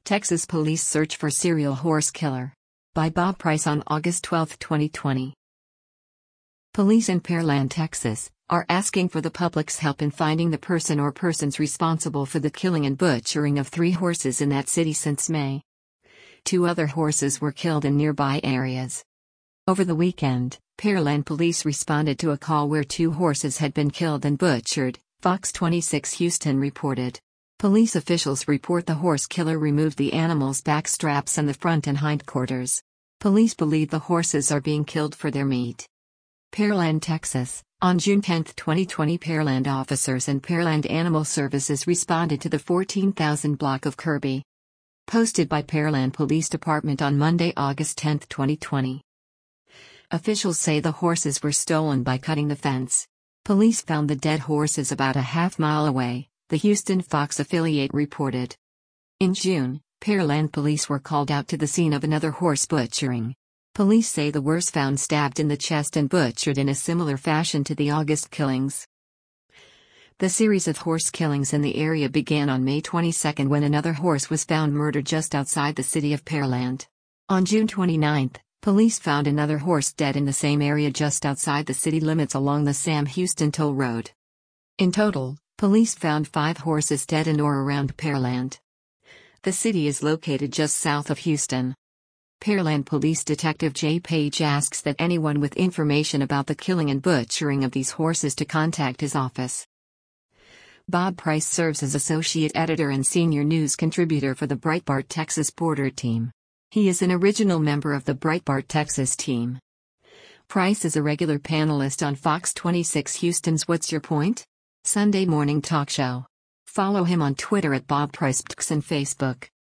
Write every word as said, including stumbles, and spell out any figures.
Texas police search for serial horse killer. By Bob Price on August twelfth, twenty twenty. Police in Pearland, Texas, are asking for the public's help in finding the person or persons responsible for the killing and butchering of three horses in that city since May. Two other horses were killed in nearby areas. Over the weekend, Pearland police responded to a call where two horses had been killed and butchered, Fox twenty-six Houston reported. Police officials report the horse killer removed the animals' back straps and the front and hindquarters. Police believe the horses are being killed for their meat. Pearland, Texas. On June tenth, twenty twenty, Pearland officers and Pearland Animal Services responded to the fourteen thousand block of Kirby. Posted by Pearland Police Department on Monday, August tenth, twenty twenty. Officials say the horses were stolen by cutting the fence. Police found the dead horses about a half mile away, the Houston Fox affiliate reported. In June, Pearland police were called out to the scene of another horse butchering. Police say the were found stabbed in the chest and butchered in a similar fashion to the August killings. The series of horse killings in the area began on May twenty-second when another horse was found murdered just outside the city of Pearland. On June twenty-ninth, police found another horse dead in the same area just outside the city limits along the Sam Houston Toll Road. In total, police found five horses dead in or around Pearland. The city is located just south of Houston. Pearland Police Detective Jay Page asks that anyone with information about the killing and butchering of these horses to contact his office. Bob Price serves as associate editor and senior news contributor for the Breitbart Texas Border team. He is an original member of the Breitbart Texas team. Price is a regular panelist on Fox twenty-six Houston's What's Your Point? Sunday morning talk show. Follow him on Twitter at Bob Price and Facebook.